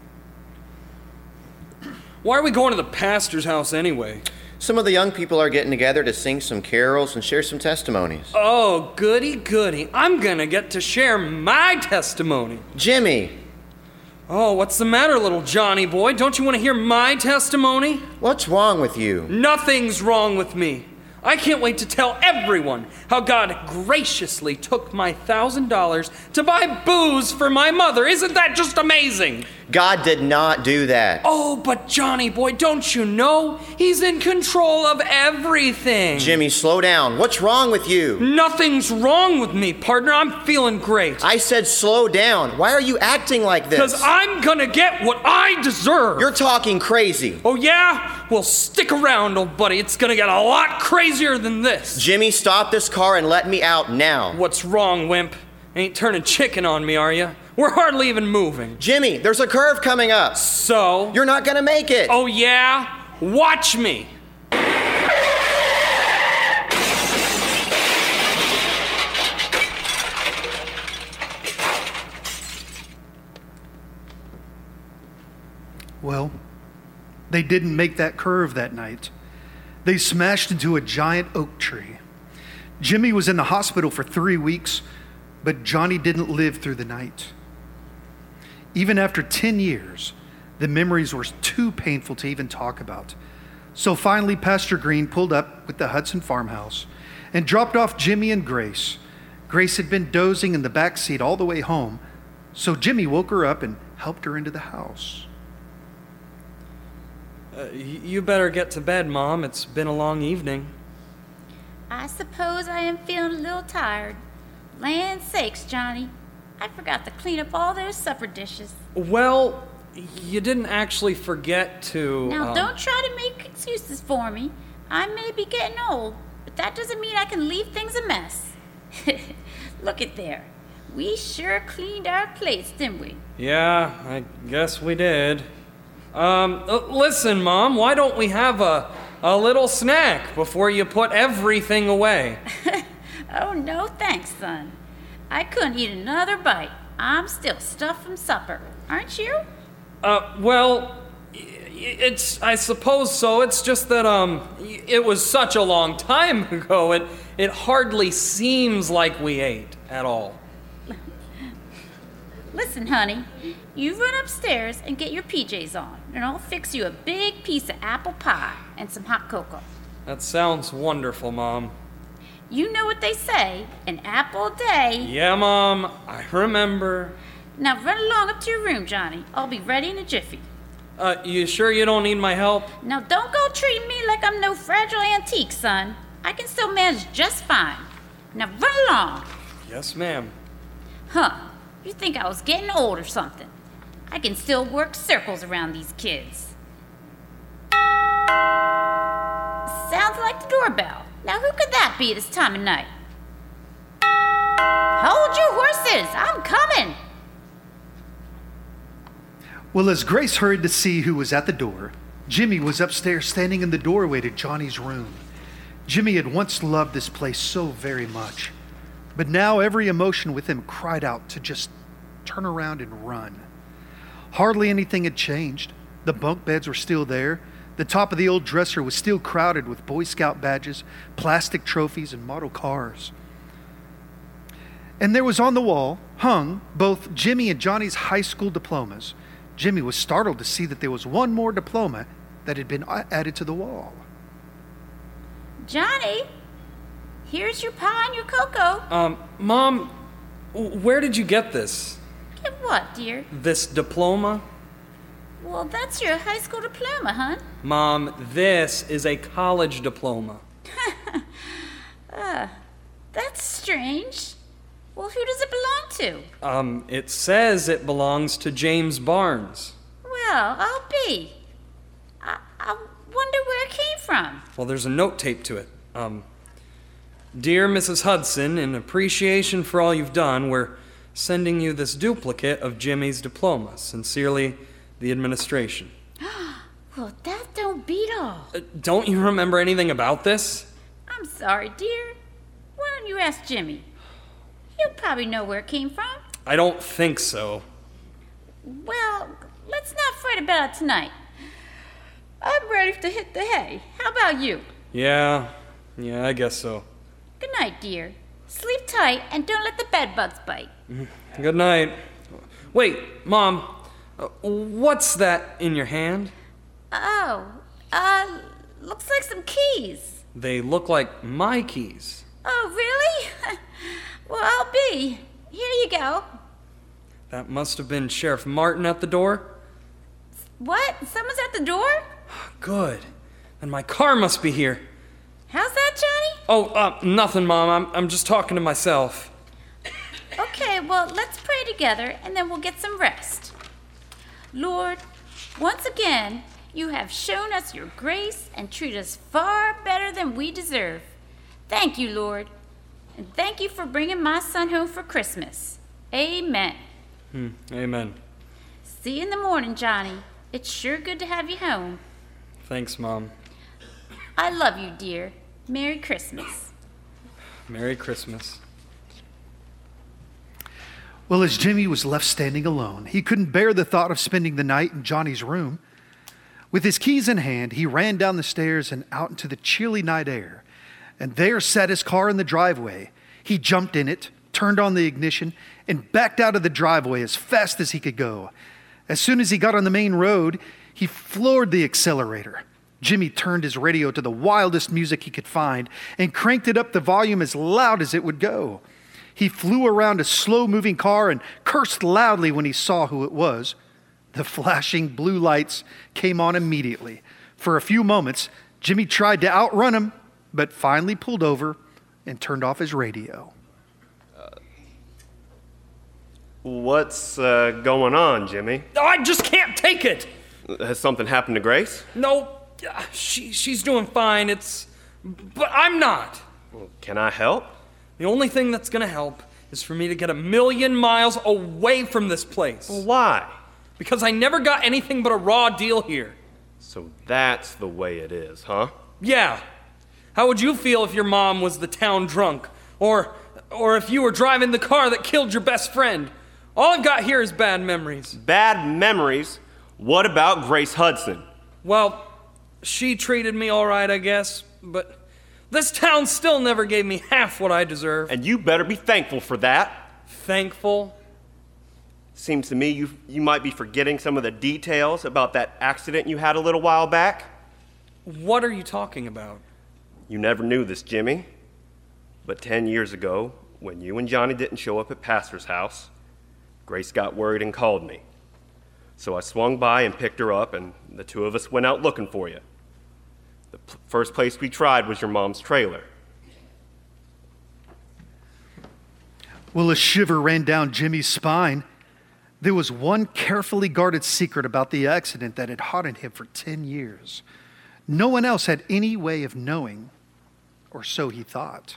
Why are we going to the pastor's house anyway? Some of the young people are getting together to sing some carols and share some testimonies. Oh, goody, goody. I'm gonna get to share my testimony. Jimmy! Oh, what's the matter, little Johnny boy? Don't you want to hear my testimony? What's wrong with you? Nothing's wrong with me. I can't wait to tell everyone how God graciously took my $1,000 to buy booze for my mother. Isn't that just amazing? God did not do that. Oh, but Johnny boy, don't you know? He's in control of everything. Jimmy, slow down. What's wrong with you? Nothing's wrong with me, partner. I'm feeling great. I said slow down. Why are you acting like this? Because I'm gonna get what I deserve. You're talking crazy. Oh, yeah? Well, stick around, old buddy. It's gonna get a lot crazier than this. Jimmy, stop this car and let me out now. What's wrong, wimp? Ain't turning chicken on me, are you? We're hardly even moving. Jimmy, there's a curve coming up. So? You're not gonna make it. Oh, yeah? Watch me. Well, they didn't make that curve that night. They smashed into a giant oak tree. Jimmy was in the hospital for 3 weeks, but Johnny didn't live through the night. Even after 10 years, the memories were too painful to even talk about. So finally, Pastor Green pulled up with the Hudson farmhouse and dropped off Jimmy and Grace. Grace had been dozing in the back seat all the way home, so Jimmy woke her up and helped her into the house. You better get to bed, Mom. It's been a long evening. I suppose I am feeling a little tired. Land sakes, Johnny. I forgot to clean up all those supper dishes. Well, you didn't actually forget to... Now, don't try to make excuses for me. I may be getting old, but that doesn't mean I can leave things a mess. Look at there. We sure cleaned our plates, didn't we? Yeah, I guess we did. Listen, Mom, why don't we have a little snack before you put everything away? Oh, no thanks, son. I couldn't eat another bite. I'm still stuffed from supper. Aren't you? Well, I suppose so. It's just that, it was such a long time ago, it hardly seems like we ate at all. Listen, honey, you run upstairs and get your PJs on, and I'll fix you a big piece of apple pie and some hot cocoa. That sounds wonderful, Mom. You know what they say, an apple a day. Yeah, Mom, I remember. Now run along up to your room, Johnny. I'll be ready in a jiffy. You sure you don't need my help? Now don't go treating me like I'm no fragile antique, son. I can still manage just fine. Now run along. Yes, ma'am. Huh, you think I was getting old or something? I can still work circles around these kids. Sounds like the doorbell. Now who could that be this time of night? Hold your horses, I'm coming. Well, as Grace hurried to see who was at the door, Jimmy was upstairs standing in the doorway to Johnny's room. Jimmy had once loved this place so very much, but now every emotion with him cried out to just turn around and run. Hardly anything had changed. The bunk beds were still there. The top of the old dresser was still crowded with Boy Scout badges, plastic trophies, and model cars. And there was on the wall, hung, both Jimmy and Johnny's high school diplomas. Jimmy was startled to see that there was one more diploma that had been added to the wall. Johnny, here's your pie and your cocoa. Mom, where did you get this? Get what, dear? This diploma? Well, that's your high school diploma, huh? Mom, this is a college diploma. That's strange. Well, who does it belong to? It says it belongs to James Barnes. Well, I'll be. I wonder where it came from. Well, there's a note taped to it. Dear Mrs. Hudson, in appreciation for all you've done, we're sending you this duplicate of Jimmy's diploma. Sincerely, the administration. Well, that don't beat all. Don't you remember anything about this? I'm sorry, dear. Why don't you ask Jimmy? He'll probably know where it came from. I don't think so. Well, let's not fret about it tonight. I'm ready to hit the hay. How about you? Yeah, I guess so. Good night, dear. Sleep tight and don't let the bed bugs bite. Good night. Wait, Mom, what's that in your hand? Oh, looks like some keys. They look like my keys. Oh, really? Well, I'll be. Here you go. That must have been Sheriff Martin at the door. What? Someone's at the door? Good. Then my car must be here. How's that, Johnny? Oh, nothing, Mom. I'm just talking to myself. Okay, well, let's pray together and then we'll get some rest. Lord, once again, you have shown us your grace and treat us far better than we deserve. Thank you, Lord. And thank you for bringing my son home for Christmas. Amen. Amen. See you in the morning, Johnny. It's sure good to have you home. Thanks, Mom. I love you, dear. Merry Christmas. Merry Christmas. Well, as Jimmy was left standing alone, he couldn't bear the thought of spending the night in Johnny's room. With his keys in hand, he ran down the stairs and out into the chilly night air. And there sat his car in the driveway. He jumped in it, turned on the ignition, and backed out of the driveway as fast as he could go. As soon as he got on the main road, he floored the accelerator. Jimmy turned his radio to the wildest music he could find and cranked it up the volume as loud as it would go. He flew around a slow-moving car and cursed loudly when he saw who it was. The flashing blue lights came on immediately. For a few moments, Jimmy tried to outrun him, but finally pulled over and turned off his radio. What's going on, Jimmy? I just can't take it! Has something happened to Grace? No, she's doing fine. But I'm not. Well, can I help? The only thing that's gonna help is for me to get 1,000,000 miles away from this place. Well, why? Because I never got anything but a raw deal here. So that's the way it is, huh? Yeah. How would you feel if your mom was the town drunk? Or if you were driving the car that killed your best friend? All I've got here is bad memories. Bad memories? What about Grace Hudson? Well, she treated me all right, I guess, but this town still never gave me half what I deserve. And you better be thankful for that. Thankful? Seems to me you might be forgetting some of the details about that accident you had a little while back. What are you talking about? You never knew this, Jimmy. But 10 years ago, when you and Johnny didn't show up at Pastor's house, Grace got worried and called me. So I swung by and picked her up, and the two of us went out looking for you. The first place we tried was your mom's trailer. Well, a shiver ran down Jimmy's spine. There was one carefully guarded secret about the accident that had haunted him for 10 years. No one else had any way of knowing, or so he thought.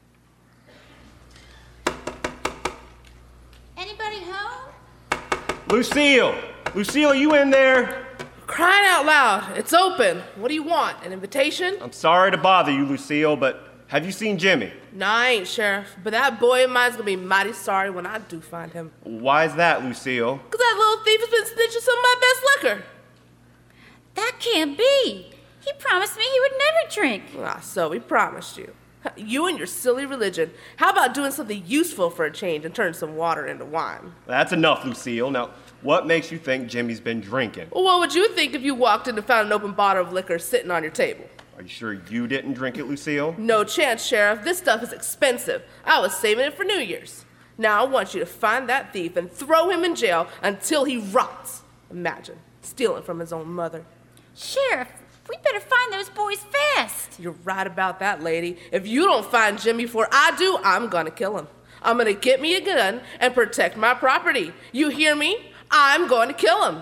Anybody home? Lucille! Lucille, you in there? Crying out loud. It's open. What do you want? An invitation? I'm sorry to bother you, Lucille, but have you seen Jimmy? Nah, I ain't, Sheriff. But that boy of mine's gonna be mighty sorry when I do find him. Why is that, Lucille? Because that little thief has been snitching some of my best liquor. That can't be. He promised me he would never drink. Ah, so he promised you. You and your silly religion. How about doing something useful for a change and turn some water into wine? That's enough, Lucille. Now, what makes you think Jimmy's been drinking? Well, what would you think if you walked in and found an open bottle of liquor sitting on your table? Are you sure you didn't drink it, Lucille? No chance, Sheriff. This stuff is expensive. I was saving it for New Year's. Now I want you to find that thief and throw him in jail until he rots. Imagine, stealing from his own mother. Sheriff, we better find those boys fast. You're right about that, lady. If you don't find Jimmy before I do, I'm gonna kill him. I'm gonna get me a gun and protect my property. You hear me? I'm going to kill him.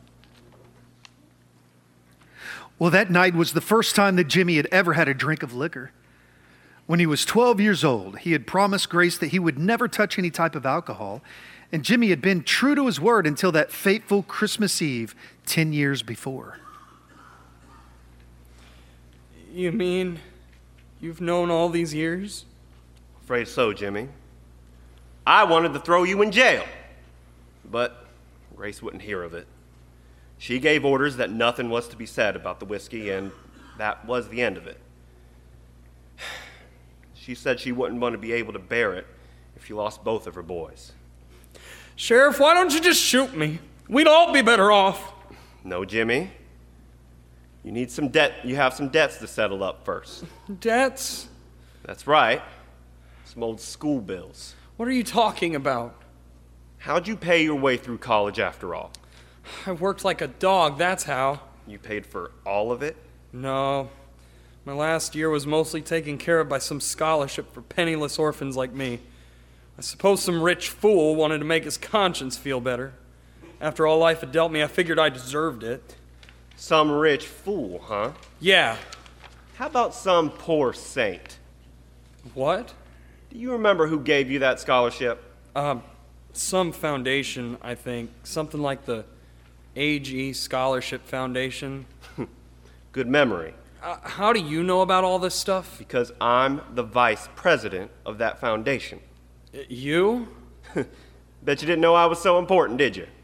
Well, that night was the first time that Jimmy had ever had a drink of liquor. When he was 12 years old, he had promised Grace that he would never touch any type of alcohol, and Jimmy had been true to his word until that fateful Christmas Eve 10 years before. You mean you've known all these years? Afraid so, Jimmy. I wanted to throw you in jail, but Grace wouldn't hear of it. She gave orders that nothing was to be said about the whiskey, and that was the end of it. She said she wouldn't want to be able to bear it if she lost both of her boys. Sheriff, why don't you just shoot me? We'd all be better off. No, Jimmy. You have some debts to settle up first. Debts? That's right. Some old school bills. What are you talking about? How'd you pay your way through college after all? I worked like a dog, that's how. You paid for all of it? No. My last year was mostly taken care of by some scholarship for penniless orphans like me. I suppose some rich fool wanted to make his conscience feel better. After all life had dealt me, I figured I deserved it. Some rich fool, huh? Yeah. How about some poor saint? What? Do you remember who gave you that scholarship? Some foundation, I think. Something like the AG Scholarship Foundation. Good memory. How do you know about all this stuff? Because I'm the vice president of that foundation. You? Bet you didn't know I was so important, did you?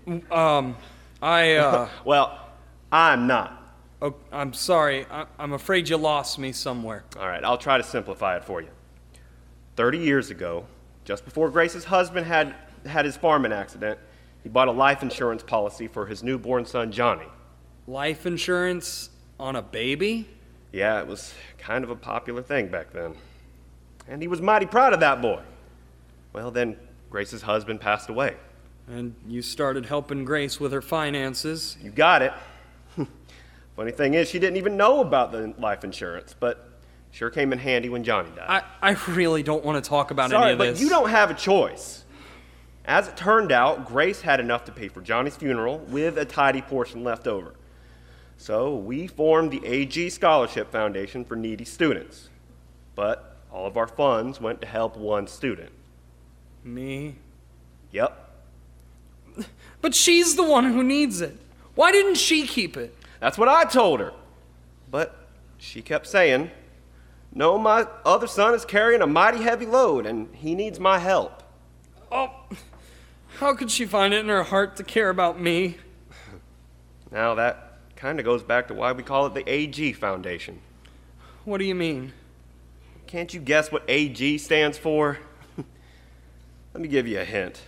Well, I'm not. Oh, I'm sorry. I'm afraid you lost me somewhere. All right, I'll try to simplify it for you. 30 years ago, just before Grace's husband had his farming accident, he bought a life insurance policy for his newborn son, Johnny. Life insurance on a baby? Yeah, it was kind of a popular thing back then. And he was mighty proud of that boy. Well, then Grace's husband passed away. And you started helping Grace with her finances. You got it. Funny thing is, she didn't even know about the life insurance, but sure came in handy when Johnny died. I really don't want to talk about any of this. But you don't have a choice. As it turned out, Grace had enough to pay for Johnny's funeral with a tidy portion left over. So we formed the AG Scholarship Foundation for needy students. But all of our funds went to help one student. Me? Yep. But she's the one who needs it. Why didn't she keep it? That's what I told her. But she kept saying, no, my other son is carrying a mighty heavy load and he needs my help. Oh, how could she find it in her heart to care about me? Now that kind of goes back to why we call it the AG Foundation. What do you mean? Can't you guess what AG stands for? Let me give you a hint.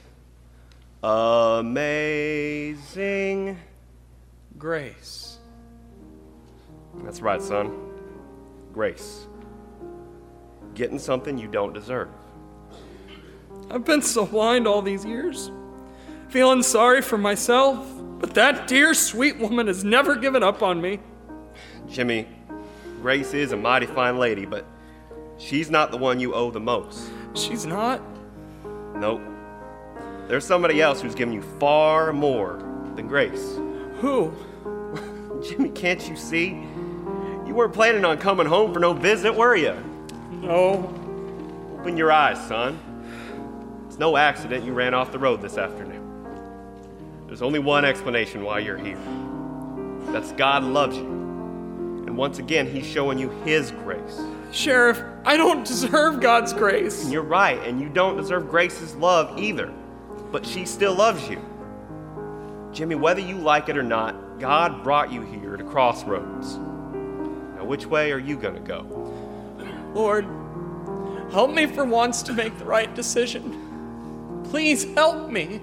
Amazing Grace. That's right, son. Grace. getting something you don't deserve. I've been so blind all these years, feeling sorry for myself, but that dear, sweet woman has never given up on me. Jimmy, Grace is a mighty fine lady, but she's not the one you owe the most. She's not? Nope. There's somebody else who's given you far more than Grace. Who? Jimmy, can't you see? You weren't planning on coming home for no visit, were you? No. Open your eyes, son. It's no accident you ran off the road this afternoon. There's only one explanation why you're here. That's God loves you. And once again, he's showing you his grace. Sheriff, I don't deserve God's grace. And you're right, and you don't deserve Grace's love either. But she still loves you. Jimmy, whether you like it or not, God brought you here to Crossroads. Now, which way are you going to go? Lord, help me for once to make the right decision. Please help me.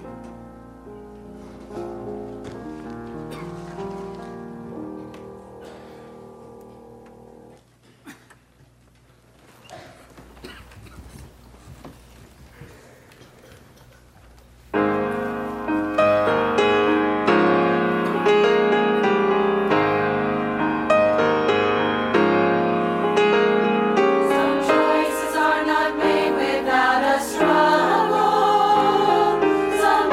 Some choices are not made without a struggle. Some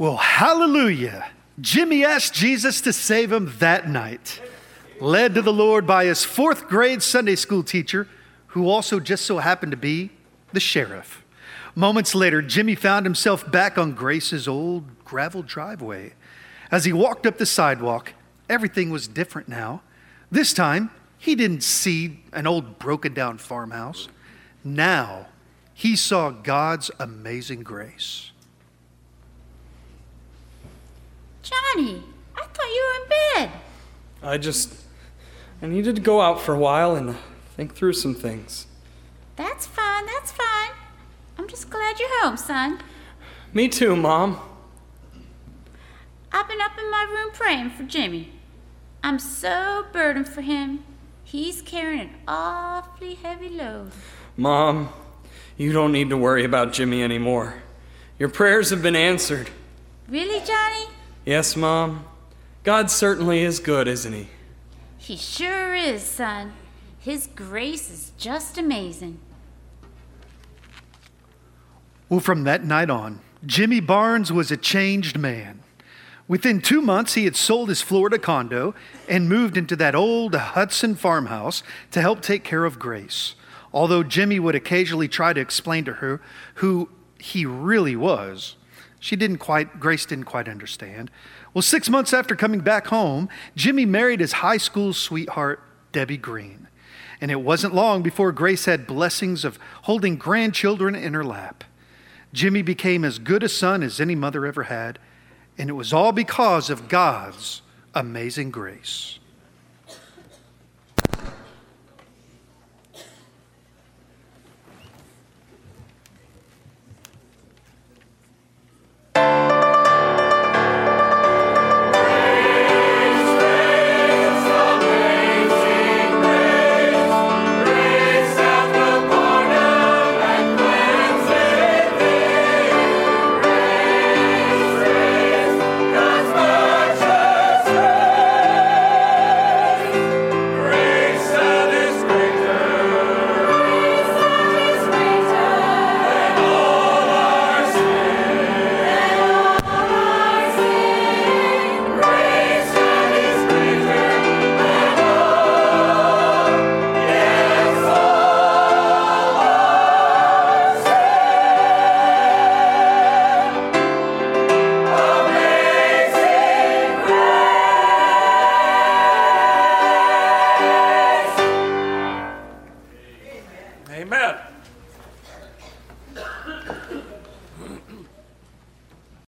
Well, hallelujah. Jimmy asked Jesus to save him that night. Led to the Lord by his 4th grade Sunday school teacher, who also just so happened to be the sheriff. Moments later, Jimmy found himself back on Grace's old gravel driveway. As he walked up the sidewalk, everything was different now. This time, he didn't see an old broken down farmhouse. Now, he saw God's amazing grace. Johnny, I thought you were in bed. I needed to go out for a while and think through some things. That's fine, that's fine. I'm just glad you're home, son. Me too, Mom. I've been up in my room praying for Jimmy. I'm so burdened for him. He's carrying an awfully heavy load. Mom, you don't need to worry about Jimmy anymore. Your prayers have been answered. Really, Johnny? Yes, Mom. God certainly is good, isn't he? He sure is, son. His grace is just amazing. Well, from that night on, Jimmy Barnes was a changed man. Within 2 months, he had sold his Florida condo and moved into that old Hudson farmhouse to help take care of Grace. Although Jimmy would occasionally try to explain to her who he really was, Grace didn't quite understand. Well, 6 months after coming back home, Jimmy married his high school sweetheart, Debbie Green. And it wasn't long before Grace had blessings of holding grandchildren in her lap. Jimmy became as good a son as any mother ever had, and it was all because of God's amazing grace.